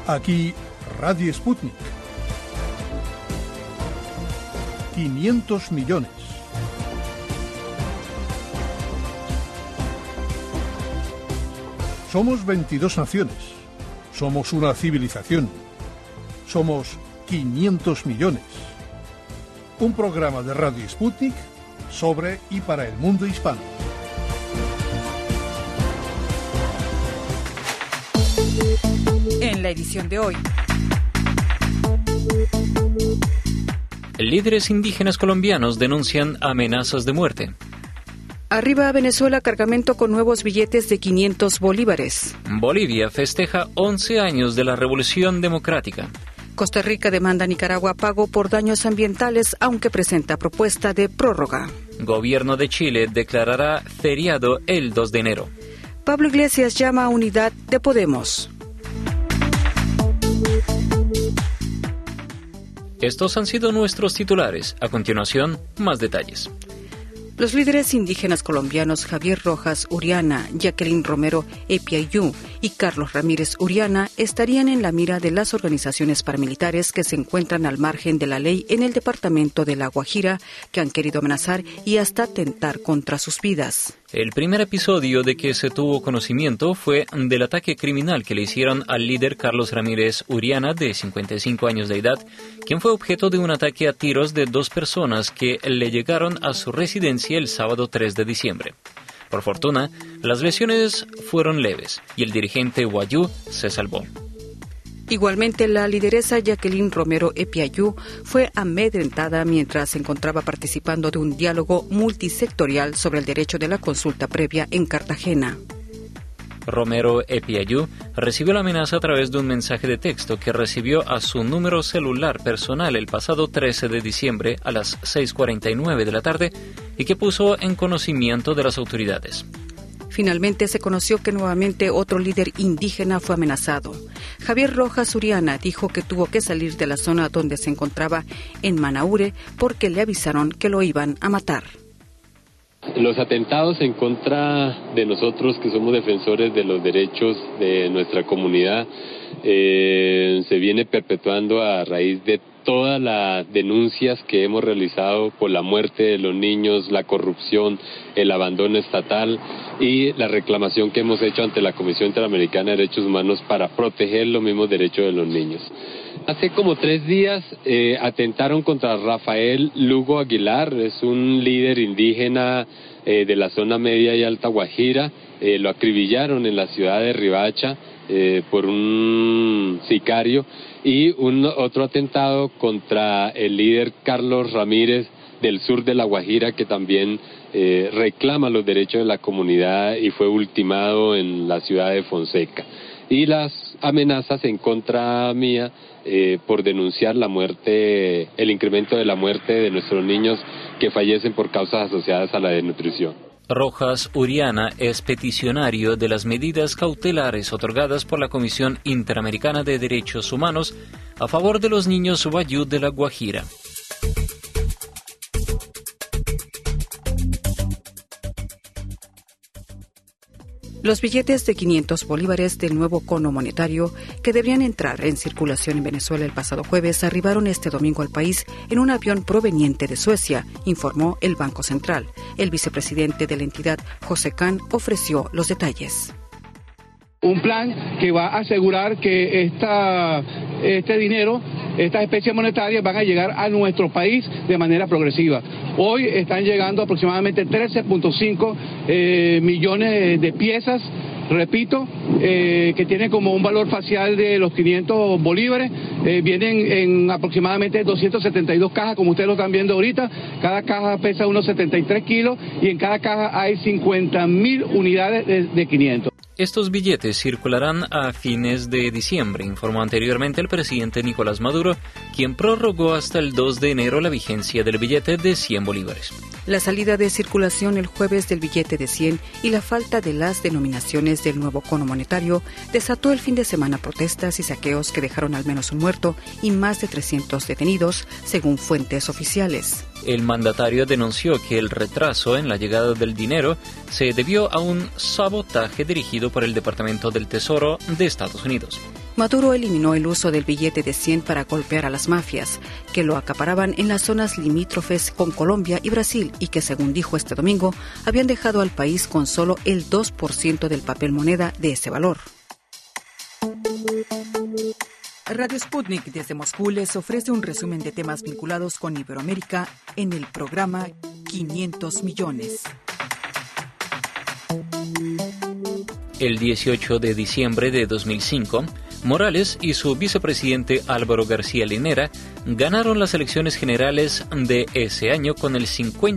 Aquí Radio Sputnik. 500 millones. Somos 22 naciones. Somos una civilización. Somos 500 millones. Un programa de Radio Sputnik sobre y para el mundo hispano. En la edición de hoy, líderes indígenas colombianos denuncian amenazas de muerte. Arriba a Venezuela cargamento con nuevos billetes de 500 bolívares. Bolivia festeja 11 años de la Revolución Democrática. Costa Rica demanda a Nicaragua pago por daños ambientales, aunque presenta propuesta de prórroga. Gobierno de Chile declarará feriado el 2 de enero. Pablo Iglesias llama a unidad de Podemos. Estos han sido nuestros titulares. A continuación, más detalles. Los líderes indígenas colombianos Javier Rojas Uriana, Jacqueline Romero Epiayú y Carlos Ramírez Uriana estarían en la mira de las organizaciones paramilitares que se encuentran al margen de la ley en el departamento de La Guajira, que han querido amenazar y hasta atentar contra sus vidas. El primer episodio de que se tuvo conocimiento fue del ataque criminal que le hicieron al líder Carlos Ramírez Uriana, de 55 años de edad, quien fue objeto de un ataque a tiros de 2 personas que le llegaron a su residencia el sábado 3 de diciembre. Por fortuna, las lesiones fueron leves y el dirigente Guayú se salvó. Igualmente, la lideresa Jacqueline Romero Epiayú fue amedrentada mientras se encontraba participando de un diálogo multisectorial sobre el derecho de la consulta previa en Cartagena. Romero Epiayú recibió la amenaza a través de un mensaje de texto que recibió a su número celular personal el pasado 13 de diciembre a las 6:49 de la tarde y que puso en conocimiento de las autoridades. Finalmente se conoció que nuevamente otro líder indígena fue amenazado. Javier Rojas Uriana dijo que tuvo que salir de la zona donde se encontraba en Manaure porque le avisaron que lo iban a matar. Los atentados en contra de nosotros, que somos defensores de los derechos de nuestra comunidad, se viene perpetuando a raíz de todas las denuncias que hemos realizado por la muerte de los niños, la corrupción, el abandono estatal y la reclamación que hemos hecho ante la Comisión Interamericana de Derechos Humanos para proteger los mismos derechos de los niños. Hace como 3 días atentaron contra Rafael Lugo Aguilar, es un líder indígena de la zona media y alta Guajira. Lo acribillaron en la ciudad de Riohacha por un sicario, y otro atentado contra el líder Carlos Ramírez del sur de la Guajira, que también reclama los derechos de la comunidad y fue ultimado en la ciudad de Fonseca. Y las amenazas en contra mía por denunciar la muerte, el incremento de la muerte de nuestros niños que fallecen por causas asociadas a la desnutrición. Rojas Uriana es peticionario de las medidas cautelares otorgadas por la Comisión Interamericana de Derechos Humanos a favor de los niños Wayuu de la Guajira. Los billetes de 500 bolívares del nuevo cono monetario, que debían entrar en circulación en Venezuela el pasado jueves, arribaron este domingo al país en un avión proveniente de Suecia, informó el Banco Central. El vicepresidente de la entidad, José Can, ofreció los detalles. Un plan que va a asegurar que este dinero, estas especies monetarias van a llegar a nuestro país de manera progresiva. Hoy están llegando aproximadamente 13.5 millones de piezas, repito, que tienen como un valor facial de los 500 bolívares. Vienen en aproximadamente 272 cajas, como ustedes lo están viendo ahorita. Cada caja pesa unos 73 kilos y en cada caja hay 50.000 unidades de 500. Estos billetes circularán a fines de diciembre, informó anteriormente el presidente Nicolás Maduro, quien prorrogó hasta el 2 de enero la vigencia del billete de 100 bolívares. La salida de circulación el jueves del billete de 100 y la falta de las denominaciones del nuevo cono monetario desató el fin de semana protestas y saqueos que dejaron al menos un muerto y más de 300 detenidos, según fuentes oficiales. El mandatario denunció que el retraso en la llegada del dinero se debió a un sabotaje dirigido por el Departamento del Tesoro de Estados Unidos. Maduro eliminó el uso del billete de 100 para golpear a las mafias, que lo acaparaban en las zonas limítrofes con Colombia y Brasil y que, según dijo este domingo, habían dejado al país con solo el 2% del papel moneda de ese valor. Radio Sputnik desde Moscú les ofrece un resumen de temas vinculados con Iberoamérica en el programa 500 millones. El 18 de diciembre de 2005, Morales y su vicepresidente Álvaro García Linera ganaron las elecciones generales de ese año con el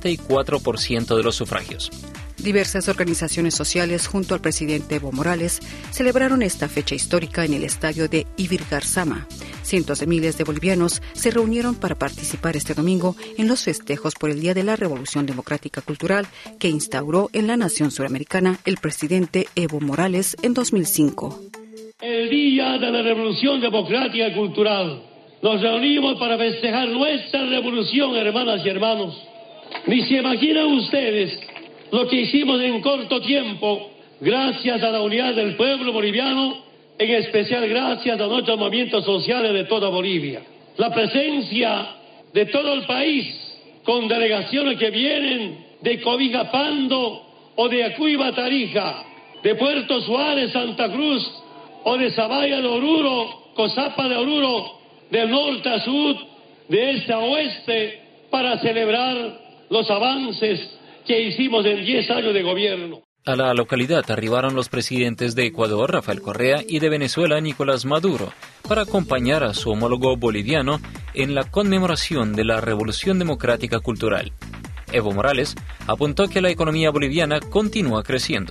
54% de los sufragios. Diversas organizaciones sociales junto al presidente Evo Morales celebraron esta fecha histórica en el estadio de Ibirgarzama. Cientos de miles de bolivianos se reunieron para participar este domingo en los festejos por el Día de la Revolución Democrática Cultural que instauró en la nación suramericana el presidente Evo Morales en 2005. El Día de la Revolución Democrática Cultural. Nos reunimos para festejar nuestra revolución, hermanas y hermanos. Ni se imaginan ustedes lo que hicimos en corto tiempo, gracias a la unidad del pueblo boliviano, en especial gracias a nuestros movimientos sociales de toda Bolivia. La presencia de todo el país, con delegaciones que vienen de Cobija Pando o de Acuiba Tarija, de Puerto Suárez, Santa Cruz, o de Zabaya de Oruro, Cosapa de Oruro, del norte a sur, de este a oeste, para celebrar los avances que hicimos en 10 años de gobierno. A la localidad arribaron los presidentes de Ecuador, Rafael Correa, y de Venezuela, Nicolás Maduro, para acompañar a su homólogo boliviano en la conmemoración de la Revolución Democrática Cultural. Evo Morales apuntó que la economía boliviana continúa creciendo.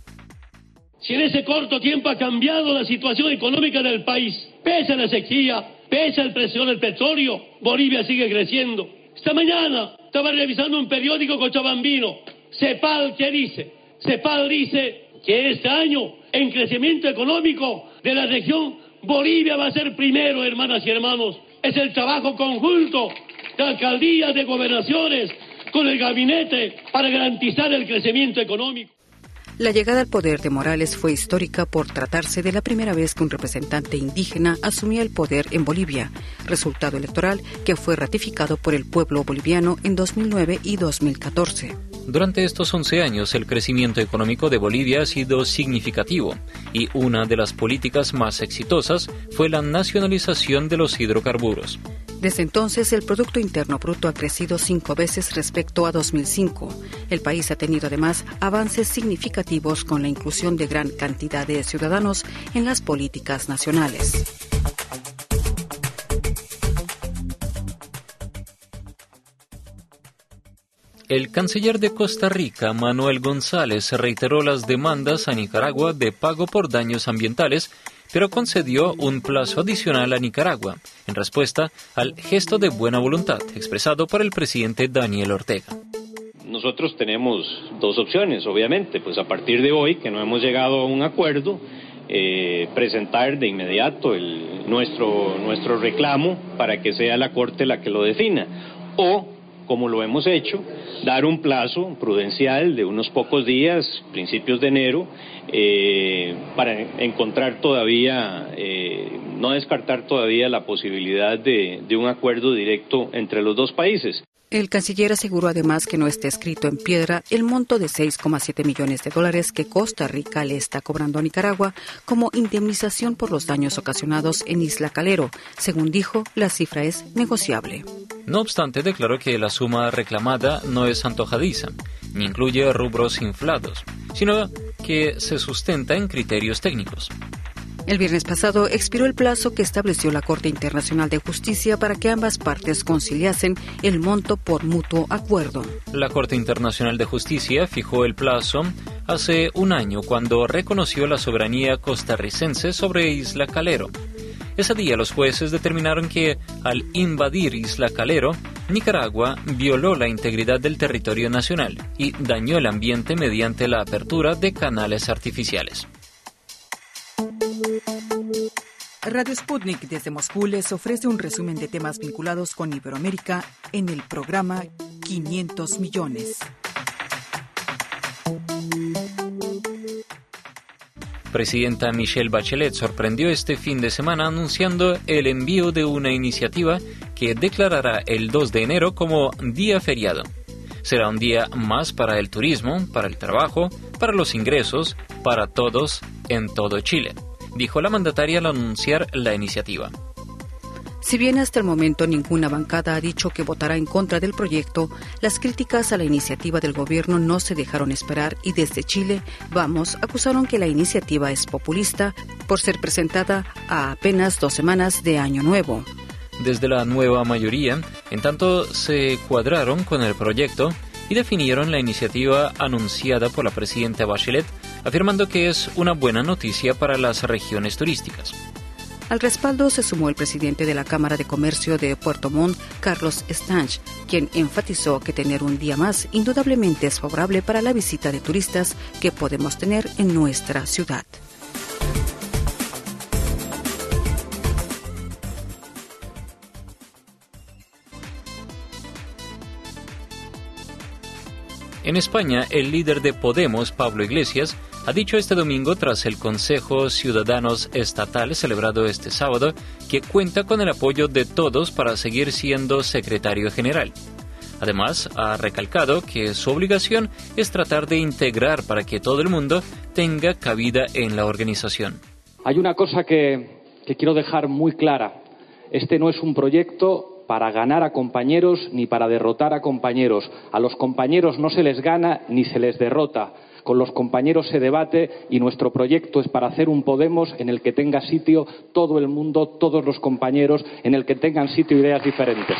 Si en ese corto tiempo ha cambiado la situación económica del país, pese a la sequía, pese al precio del petróleo, Bolivia sigue creciendo. Esta mañana estaba revisando un periódico cochabambino, CEPAL, ¿qué dice? CEPAL dice que este año, en crecimiento económico de la región, Bolivia va a ser primero, hermanas y hermanos. Es el trabajo conjunto de alcaldías, de gobernaciones, con el gabinete para garantizar el crecimiento económico. La llegada al poder de Morales fue histórica por tratarse de la primera vez que un representante indígena asumía el poder en Bolivia, resultado electoral que fue ratificado por el pueblo boliviano en 2009 y 2014. Durante estos 11 años, el crecimiento económico de Bolivia ha sido significativo y una de las políticas más exitosas fue la nacionalización de los hidrocarburos. Desde entonces, el Producto Interno Bruto ha crecido 5 veces respecto a 2005. El país ha tenido además avances significativos con la inclusión de gran cantidad de ciudadanos en las políticas nacionales. El canciller de Costa Rica, Manuel González, reiteró las demandas a Nicaragua de pago por daños ambientales, pero concedió un plazo adicional a Nicaragua, en respuesta al gesto de buena voluntad expresado por el presidente Daniel Ortega. Nosotros tenemos dos opciones, obviamente, pues a partir de hoy, que no hemos llegado a un acuerdo, presentar de inmediato nuestro reclamo para que sea la Corte la que lo defina, o, como lo hemos hecho, dar un plazo prudencial de unos pocos días, principios de enero, para encontrar todavía, no descartar todavía la posibilidad de un acuerdo directo entre los dos países. El canciller aseguró además que no está escrito en piedra el monto de $6,7 millones que Costa Rica le está cobrando a Nicaragua como indemnización por los daños ocasionados en Isla Calero. Según dijo, la cifra es negociable. No obstante, declaró que la suma reclamada no es antojadiza, ni incluye rubros inflados, sino que se sustenta en criterios técnicos. El viernes pasado expiró el plazo que estableció la Corte Internacional de Justicia para que ambas partes conciliasen el monto por mutuo acuerdo. La Corte Internacional de Justicia fijó el plazo hace un año cuando reconoció la soberanía costarricense sobre Isla Calero. Ese día los jueces determinaron que, al invadir Isla Calero, Nicaragua violó la integridad del territorio nacional y dañó el ambiente mediante la apertura de canales artificiales. Radio Sputnik desde Moscú les ofrece un resumen de temas vinculados con Iberoamérica en el programa 500 millones. Presidenta Michelle Bachelet sorprendió este fin de semana anunciando el envío de una iniciativa que declarará el 2 de enero como día feriado. Será un día más para el turismo, para el trabajo, para los ingresos, para todos en todo Chile, dijo la mandataria al anunciar la iniciativa. Si bien hasta el momento ninguna bancada ha dicho que votará en contra del proyecto, las críticas a la iniciativa del gobierno no se dejaron esperar y desde Chile Vamos acusaron que la iniciativa es populista por ser presentada a apenas 2 semanas de Año Nuevo. Desde la nueva mayoría, en tanto, se cuadraron con el proyecto y definieron la iniciativa anunciada por la presidenta Bachelet, afirmando que es una buena noticia para las regiones turísticas. Al respaldo se sumó el presidente de la Cámara de Comercio de Puerto Montt, Carlos Stanch, quien enfatizó que tener un día más indudablemente es favorable para la visita de turistas que podemos tener en nuestra ciudad. En España, el líder de Podemos, Pablo Iglesias, ha dicho este domingo tras el Consejo Ciudadanos Estatal celebrado este sábado que cuenta con el apoyo de todos para seguir siendo secretario general. Además, ha recalcado que su obligación es tratar de integrar para que todo el mundo tenga cabida en la organización. Hay una cosa que quiero dejar muy clara. Este no es un proyecto para ganar a compañeros ni para derrotar a compañeros. A los compañeros no se les gana ni se les derrota. Con los compañeros se debate y nuestro proyecto es para hacer un Podemos en el que tenga sitio todo el mundo, todos los compañeros, en el que tengan sitio ideas diferentes.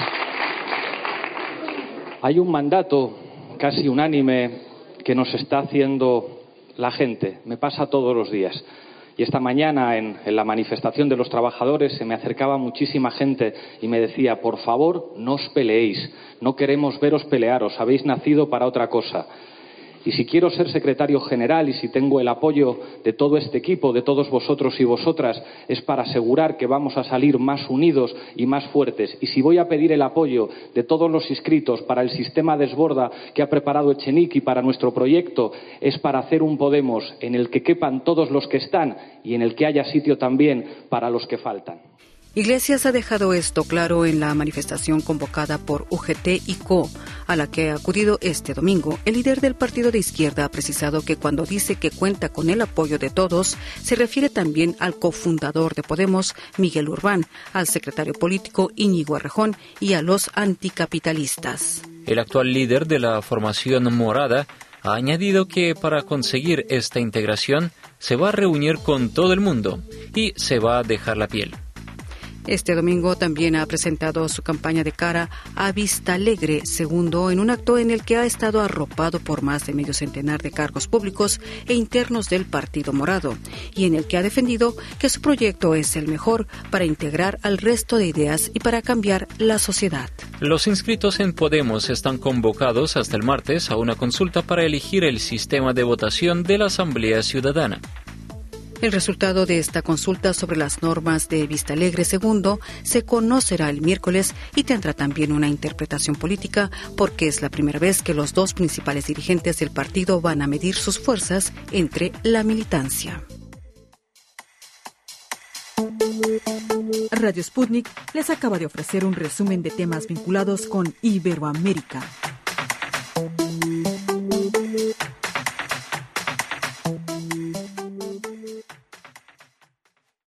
Hay un mandato casi unánime que nos está haciendo la gente. Me pasa todos los días. Y esta mañana en la manifestación de los trabajadores se me acercaba muchísima gente y me decía, por favor, no os peleéis, no queremos veros pelearos, habéis nacido para otra cosa. Y si quiero ser secretario general y si tengo el apoyo de todo este equipo, de todos vosotros y vosotras, es para asegurar que vamos a salir más unidos y más fuertes. Y si voy a pedir el apoyo de todos los inscritos para el sistema Desborda que ha preparado Echenique y para nuestro proyecto, es para hacer un Podemos en el que quepan todos los que están y en el que haya sitio también para los que faltan. Iglesias ha dejado esto claro en la manifestación convocada por UGT y CO, a la que ha acudido este domingo. El líder del partido de izquierda ha precisado que cuando dice que cuenta con el apoyo de todos, se refiere también al cofundador de Podemos, Miguel Urbán, al secretario político Íñigo Errejón y a los anticapitalistas. El actual líder de la formación morada ha añadido que para conseguir esta integración se va a reunir con todo el mundo y se va a dejar la piel. Este domingo también ha presentado su campaña de cara a Vistalegre II en un acto en el que ha estado arropado por más de medio centenar de cargos públicos e internos del Partido Morado y en el que ha defendido que su proyecto es el mejor para integrar al resto de ideas y para cambiar la sociedad. Los inscritos en Podemos están convocados hasta el martes a una consulta para elegir el sistema de votación de la Asamblea Ciudadana. El resultado de esta consulta sobre las normas de Vistalegre II se conocerá el miércoles y tendrá también una interpretación política porque es la primera vez que los dos principales dirigentes del partido van a medir sus fuerzas entre la militancia. Radio Sputnik les acaba de ofrecer un resumen de temas vinculados con Iberoamérica.